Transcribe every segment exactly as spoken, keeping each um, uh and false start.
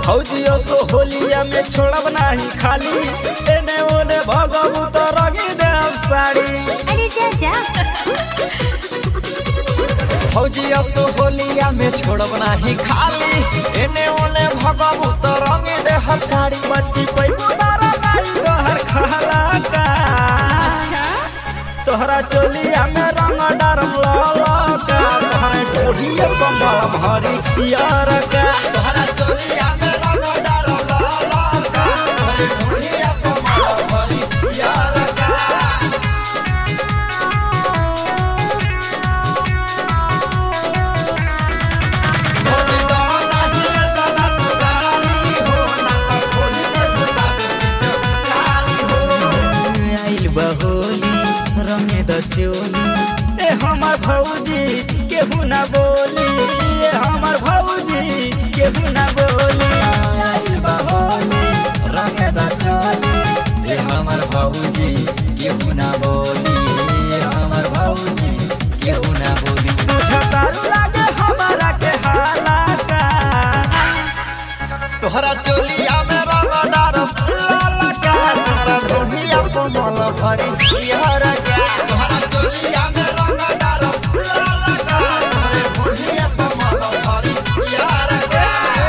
फौजियो सो होलिया में छोड़ब नाही खाली, एने ओने भगबू तो रंगी देव साड़ी। अरे जा जा फौजियो सो होलिया में छोड़ब नाही खाली, एने ओने भगबू तो रंगी देव साड़ी। बच्ची पैबू तारा गाई तोहर खाला का, तोहरा चोलिया में रंग डारम लाला का, तोहरा टोढ़िया कमल भरी यार का, तोहरा चोलिया में रंग डारम लाला का, तोहरा टोढ़िया कमल भरी यार का। होली दाना हिले दाना तो गाली हो, ना तो खोली में घुसा के पीछे गाली हो। आइल बहोली रंगे द चोली, ए हमर भौजी केहू ना बोली, ए हमर भौजी केहू ना बोली। आइल बहोली रंगे द चोली, ए हमर भौजी केहू ना बोली, ए हमर भौजी केहू ना बोली। तुझा तारू लागे हमारा के हाला का, तोहरा चोलिया में रंग डारम लाला का, तोहरा ढोलिया कमल भरी यार का, तोहरा चोलिया में रंग डारम लाला का, तोहरा ढोलिया कमल भरी यार का।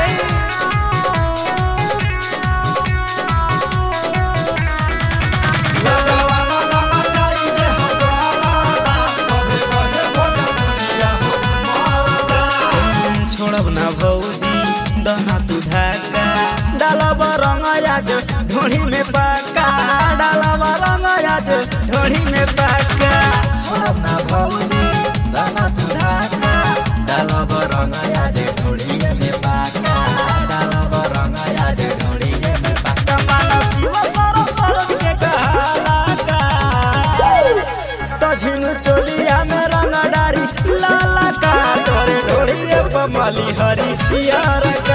लगावाला लाला चाहिए हमारा, सभे कहे भोजपुरिया हो मारदा। छोड़ब ना भौजी दना तू धाका, डालब रंग आज ढोढ़ी में पाका, डालब रंग आज ढोढ़ी में पाका। छोड़ब ना भौजी दना तू धाका, डालब रंग आज ढोढ़ी में पाका, डालब रंग आज ढोढ़ी में पाका। माना शिव सरम सरम के कहाला का, तो झिंगू चोलिया में रंग डारी लाला का, तोरे ढोढ़ी पे मली हरी यार।